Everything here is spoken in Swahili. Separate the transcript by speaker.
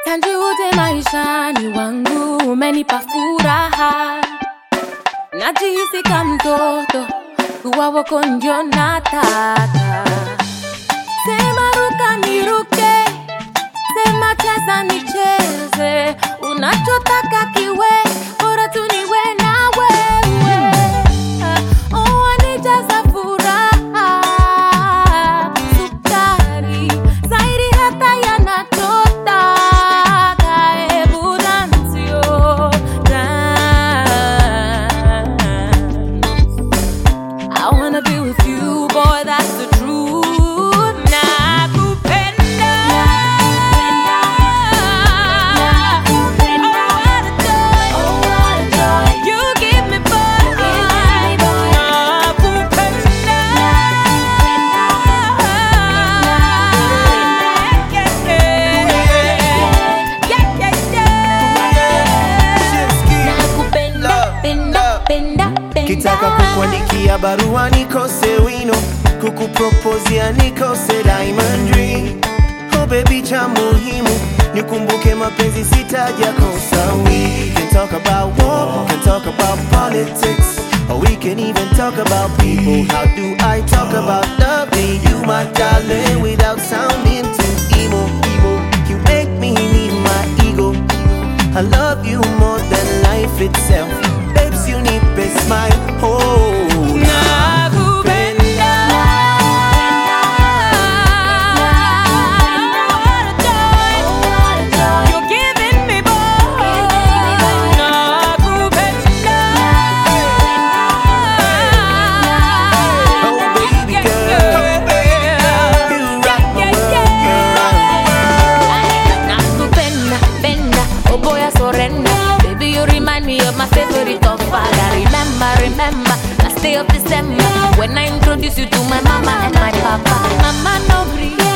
Speaker 1: Kanjude maishani wangu umenipa furaha. Najihisi kama mtoto kuwa wako ndio nataka. Sema ruka niruke, sema cheza nicheze, unachotaka kiwe, bora tu niwe na wewe. Oh, wanijaza furaha, sukari zaidi hata yanachotaka. Hebu dansio, dance. I wanna be with you, boy, that's the truth.
Speaker 2: Kitaka kukuandikia barua nikose wino, kukupropozia nikose diamond ring. Oh baby, cha muhimu nikumbuke mapenzi sitaja kosa. We can talk about war, can talk about politics, or we can even talk about people. How do I talk about loving you, my darling, without sounding too emo? You make me need my ego. I love you more than life itself. Babes, you need a smile. Oh,
Speaker 1: nakupenda. You're giving me more. Nakupenda.
Speaker 2: oh baby girl, you rock my world.
Speaker 1: Nakupenda, penda, oh boy I surrender. Baby, you remind me of my favorite godfather. Remember, last day of December, when I introduced you to my mama and my papa. Mama no gree.